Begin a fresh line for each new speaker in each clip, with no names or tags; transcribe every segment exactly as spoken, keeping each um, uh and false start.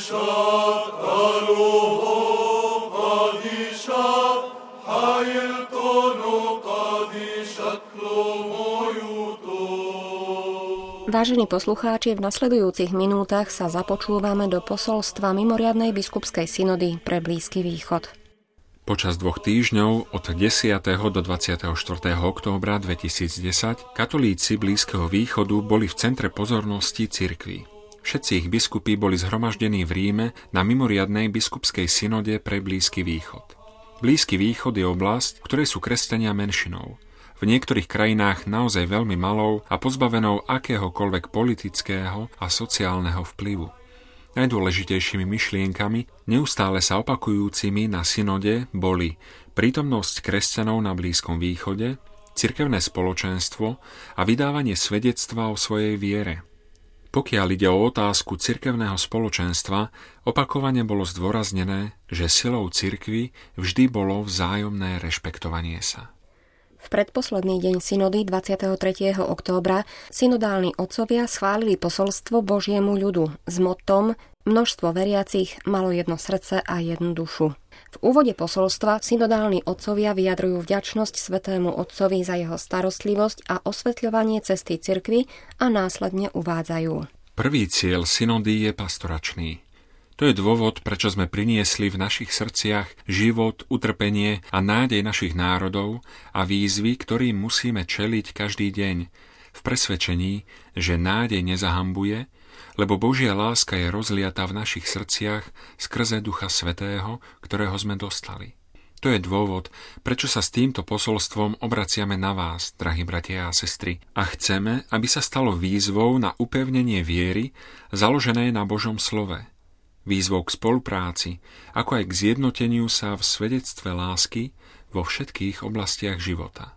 Vážení poslucháči, v nasledujúcich minútach sa započúvame do posolstva mimoriadnej biskupskej synody pre Blízky východ.
Počas dvoch týždňov od desiateho do dvadsiateho štvrtého októbra dvetisícdesať katolíci Blízkeho východu boli v centre pozornosti cirkvi. Všetci ich biskupy boli zhromaždení v Ríme na mimoriadnej biskupskej synode pre Blízky východ. Blízky východ je oblasť, v ktorej sú kresťania menšinou. V niektorých krajinách naozaj veľmi malou a pozbavenou akéhokoľvek politického a sociálneho vplyvu. Najdôležitejšími myšlienkami, neustále sa opakujúcimi na synode, boli prítomnosť kresťanov na Blízkom východe, cirkevné spoločenstvo a vydávanie svedectva o svojej viere. Pokiaľ ide o otázku cirkevného spoločenstva, opakovane bolo zdôraznené, že silou cirkvi vždy bolo vzájomné rešpektovanie sa.
V predposledný deň synody dvadsiateho tretieho októbra synodálni otcovia schválili posolstvo Božiemu ľudu s mottom Množstvo veriacich malo jedno srdce a jednu dušu. V úvode posolstva synodálni otcovia vyjadrujú vďačnosť Svätému Otcovi za jeho starostlivosť a osvetľovanie cesty cirkvi a následne uvádzajú.
Prvý cieľ synody je pastoračný. To je dôvod, prečo sme priniesli v našich srdciach život, utrpenie a nádej našich národov a výzvy, ktorým musíme čeliť každý deň, v presvedčení, že nádej nezahambuje, lebo Božia láska je rozliatá v našich srdciach skrze Ducha Svätého, ktorého sme dostali. To je dôvod, prečo sa s týmto posolstvom obraciame na vás, drahí bratia a sestry, a chceme, aby sa stalo výzvou na upevnenie viery, založenej na Božom slove. Výzvou k spolupráci, ako aj k zjednoteniu sa v svedectve lásky vo všetkých oblastiach života.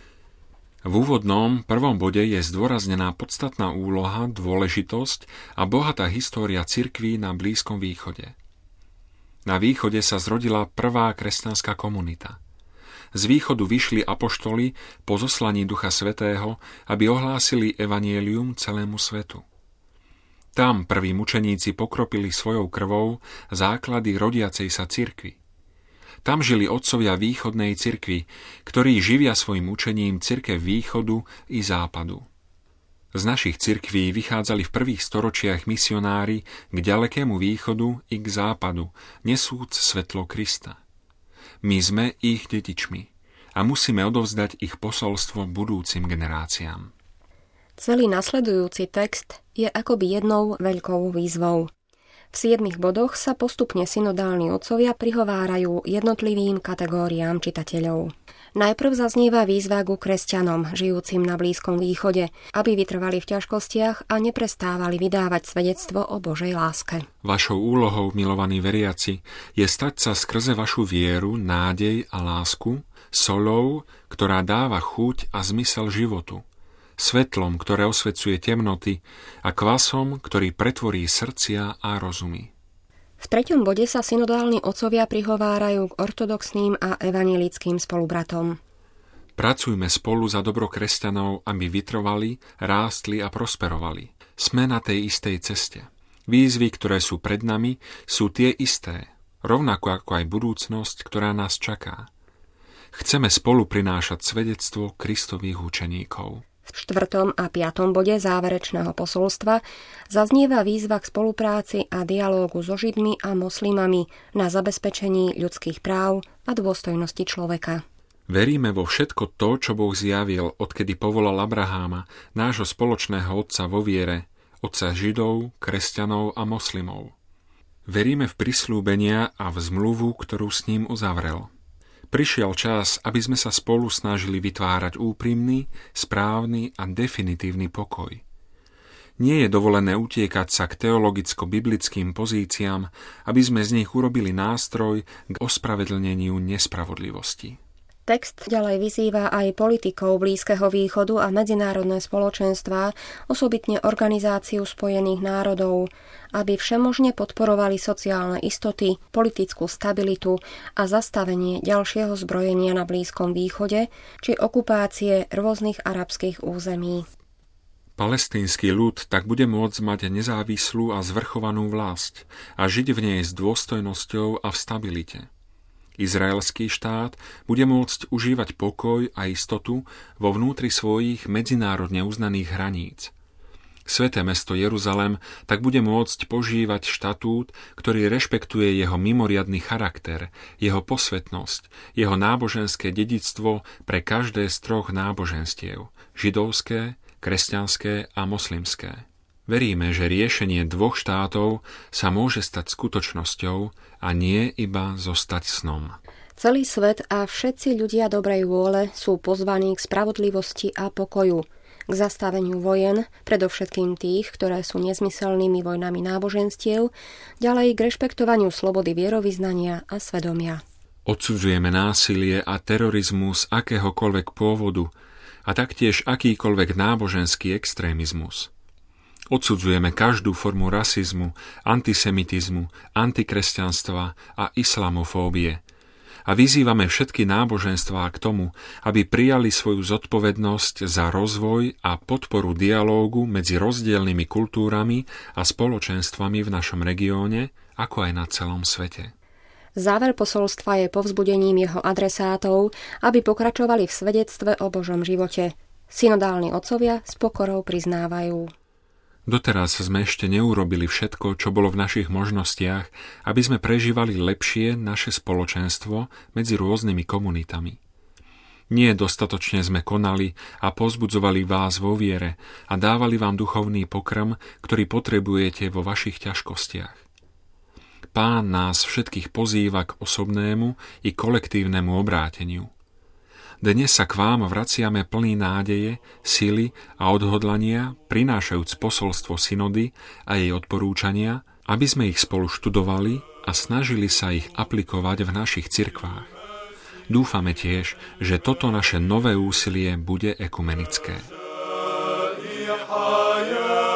V úvodnom prvom bode je zdôraznená podstatná úloha, dôležitosť a bohatá história cirkví na Blízkom východe. Na východe sa zrodila prvá kresťanská komunita. Z východu vyšli apoštoli po zoslaní Ducha Svätého, aby ohlásili evanjelium celému svetu. Tam prví mučeníci pokropili svojou krvou základy rodiacej sa cirkvi. Tam žili otcovia východnej cirkvi, ktorí živia svojim učením cirkev východu i západu. Z našich cirkví vychádzali v prvých storočiach misionári k ďalekému východu i k západu, nesúc svetlo Krista. My sme ich dedičmi a musíme odovzdať ich posolstvo budúcim generáciám.
Celý nasledujúci text je akoby jednou veľkou výzvou. V siedmich bodoch sa postupne synodálni otcovia prihovárajú jednotlivým kategóriám čitateľov. Najprv zaznieva výzva ku kresťanom, žijúcim na Blízkom východe, aby vytrvali v ťažkostiach a neprestávali vydávať svedectvo o Božej láske.
Vašou úlohou, milovaní veriaci, je stať sa skrze vašu vieru, nádej a lásku soľou, ktorá dáva chuť a zmysel životu, svetlom, ktoré osvecuje temnoty a kvasom, ktorý pretvorí srdcia a rozumy.
V treťom bode sa synodálni otcovia prihovárajú k ortodoxným a evanjelickým spolubratom.
Pracujme spolu za dobro kresťanov, aby vytrvali, rástli a prosperovali. Sme na tej istej ceste. Výzvy, ktoré sú pred nami, sú tie isté, rovnako ako aj budúcnosť, ktorá nás čaká. Chceme spolu prinášať svedectvo Kristových učeníkov.
V štvrtom a piatom bode záverečného posolstva zaznieva výzva k spolupráci a dialógu so Židmi a moslimami na zabezpečení ľudských práv a dôstojnosti človeka.
Veríme vo všetko to, čo Boh zjavil, odkedy povolal Abraháma, nášho spoločného otca vo viere, otca Židov, kresťanov a moslimov. Veríme v prisľúbenia a v zmluvu, ktorú s ním uzavrel. Prišiel čas, aby sme sa spolu snažili vytvárať úprimný, správny a definitívny pokoj. Nie je dovolené utiekať sa k teologicko-biblickým pozíciám, aby sme z nich urobili nástroj k ospravedlneniu nespravodlivosti.
Text ďalej vyzýva aj politikov Blízkeho východu a medzinárodné spoločenstvá, osobitne Organizáciu spojených národov, aby všemožne podporovali sociálne istoty, politickú stabilitu a zastavenie ďalšieho zbrojenia na Blízkom východe či okupácie rôznych arabských území.
Palestínsky ľud tak bude môcť mať nezávislú a zvrchovanú vlast a žiť v nej s dôstojnosťou a v stabilite. Izraelský štát bude môcť užívať pokoj a istotu vo vnútri svojich medzinárodne uznaných hraníc. Sväté mesto Jeruzalem tak bude môcť požívať štatút, ktorý rešpektuje jeho mimoriadny charakter, jeho posvetnosť, jeho náboženské dedičstvo pre každé z troch náboženstiev – židovské, kresťanské a moslimské. Veríme, že riešenie dvoch štátov sa môže stať skutočnosťou a nie iba zostať snom.
Celý svet a všetci ľudia dobrej vôle sú pozvaní k spravodlivosti a pokoju, k zastaveniu vojen, predovšetkým tých, ktoré sú nezmyselnými vojnami náboženstiev, ďalej k rešpektovaniu slobody vierovyznania a svedomia.
Odsudzujeme násilie a terorizmus akéhokoľvek pôvodu a taktiež akýkoľvek náboženský extrémizmus. Odsudzujeme každú formu rasizmu, antisemitizmu, antikresťanstva a islamofóbie a vyzývame všetky náboženstvá k tomu, aby prijali svoju zodpovednosť za rozvoj a podporu dialógu medzi rozdielnymi kultúrami a spoločenstvami v našom regióne, ako aj na celom svete.
Záver posolstva je povzbudením jeho adresátov, aby pokračovali v svedectve o Božom živote. Synodálni otcovia s pokorou priznávajú:
Doteraz sme ešte neurobili všetko, čo bolo v našich možnostiach, aby sme prežívali lepšie naše spoločenstvo medzi rôznymi komunitami. Nie dostatočne sme konali a povzbudzovali vás vo viere a dávali vám duchovný pokrm, ktorý potrebujete vo vašich ťažkostiach. Pán nás všetkých pozýva k osobnému i kolektívnemu obráteniu. Dnes sa k vám vraciame plný nádeje, sily a odhodlania, prinášajúc posolstvo synody a jej odporúčania, aby sme ich spolu študovali a snažili sa ich aplikovať v našich cirkvách. Dúfame tiež, že toto naše nové úsilie bude ekumenické.